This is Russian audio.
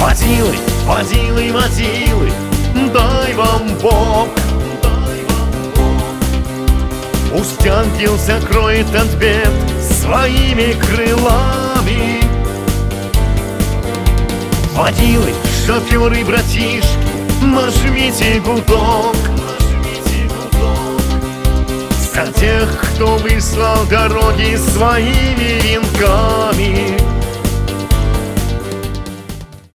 Водилы, водилы, водилы, дай вам Бог. Пусть ангел закроет от бед своими крылами. Водилы, шоферы, братишки, нажмите гудок. За тех, кто выслал дороги своими венками.